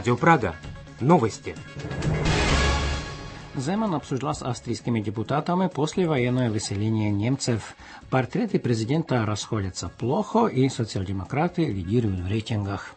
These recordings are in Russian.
Радио Прага. Новости. Земан обсуждал с австрийскими депутатами послевоенное выселение немцев. Портреты президента расходятся плохо, и социал-демократы лидируют в рейтингах.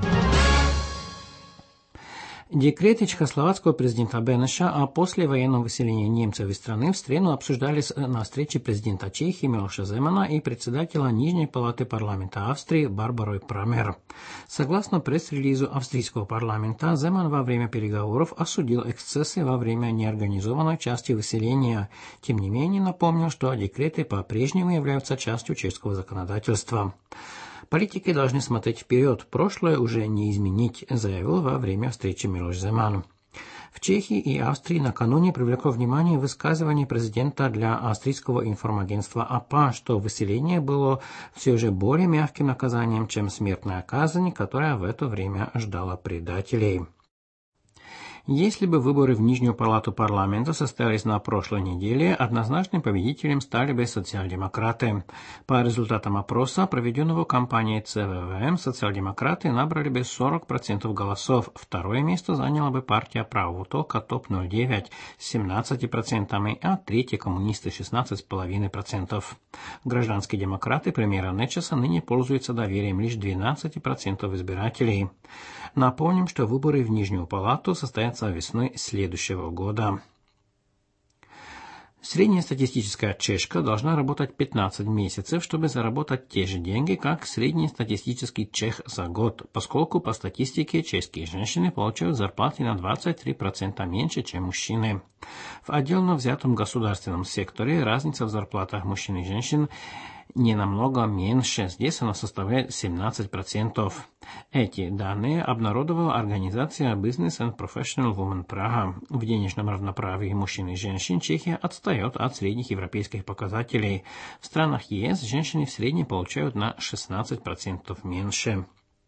Декреты чехословацкого президента Бенеша о послевоенном выселении немцев из страны в среду обсуждались на встрече президента Чехии Милоша Земана и председателя Нижней палаты парламента Австрии Барбары Прамер. Согласно пресс-релизу австрийского парламента, Земан во время переговоров осудил эксцессы во время неорганизованной части выселения. Тем не менее, напомнил, что декреты по-прежнему являются частью чешского законодательства. Политики должны смотреть вперед, прошлое уже не изменить, заявил во время встречи Милош Земан. В Чехии и Австрии накануне привлекло внимание высказывание президента для австрийского информагентства АПА, что выселение было все же более мягким наказанием, чем смертная казнь, которая в это время ждала предателей. Если бы выборы в Нижнюю палату парламента состоялись на прошлой неделе, однозначным победителем стали бы социал-демократы. По результатам опроса, проведенного компанией ЦВВМ, социал-демократы набрали бы 40% голосов. Второе место заняла бы партия Правого толка ТОП-09 с 17%, а третье коммунисты 16,5%. Гражданские демократы премьера Нечеса ныне пользуются доверием лишь 12% избирателей. Напомним, что выборы в Нижнюю палату состоятся весной следующего года. Среднестатистическая чешка должна работать 15 месяцев, чтобы заработать те же деньги, как среднестатистический чех за год, поскольку по статистике чешские женщины получают зарплаты на 23% меньше, чем мужчины. В отдельно взятом государственном секторе разница в зарплатах мужчин и женщин не намного меньше, здесь она составляет 17%. Эти данные обнародовала организация Business and Professional Women Praha. В денежном равноправии мужчин и женщин Чехия отстает от средних европейских показателей. В странах ЕС женщины в среднем получают на 16% меньше.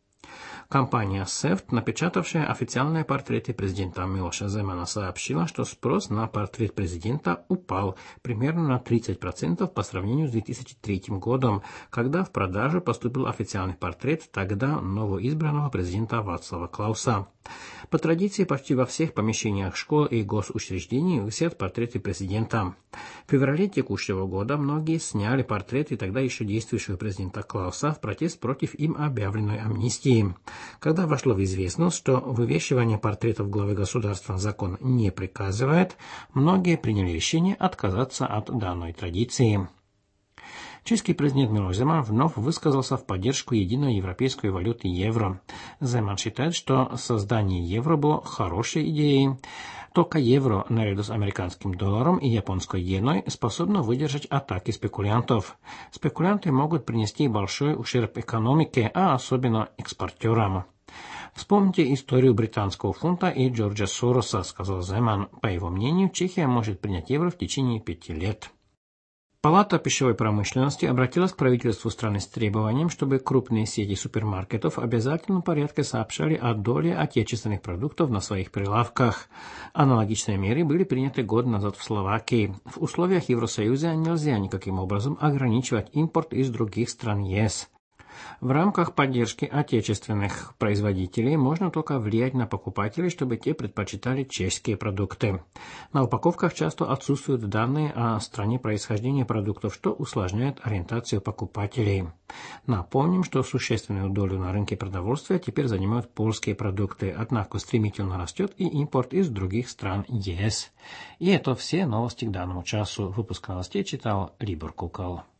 Компания SEFT, напечатавшая официальные портреты президента Милоша Земана, сообщила, что спрос на портрет президента упал примерно на 30% по сравнению с 2003 годом, когда в продажу поступил официальный портрет тогда новоизбранного президента Вацлава Клауса. По традиции почти во всех помещениях школ и госучреждений висят портреты президента. В феврале текущего года многие сняли портреты тогда еще действующего президента Клауса в протест против им объявленной амнистии. Когда вошло в известность, что вывешивание портретов главы государства закон не приказывает, многие приняли решение отказаться от данной традиции. Чешский президент Милош Земан вновь высказался в поддержку единой европейской валюты евро. Земан считает, что создание евро было хорошей идеей. Только евро, наряду с американским долларом и японской иеной, способно выдержать атаки спекулянтов. Спекулянты могут принести большой ущерб экономике, а особенно экспортерам. Вспомните историю британского фунта и Джорджа Сороса, сказал Земан. По его мнению, Чехия может принять евро в течение 5 лет. Палата пищевой промышленности обратилась к правительству страны с требованием, чтобы крупные сети супермаркетов в обязательном порядке сообщали о доле отечественных продуктов на своих прилавках. Аналогичные меры были приняты год назад в Словакии. В условиях Евросоюза нельзя никаким образом ограничивать импорт из других стран ЕС. В рамках поддержки отечественных производителей можно только влиять на покупателей, чтобы те предпочитали чешские продукты. На упаковках часто отсутствуют данные о стране происхождения продуктов, что усложняет ориентацию покупателей. Напомним, что существенную долю на рынке продовольствия теперь занимают польские продукты, однако стремительно растет и импорт из других стран ЕС. И это все новости к данному часу. Выпуск новостей читал Либор Кукол.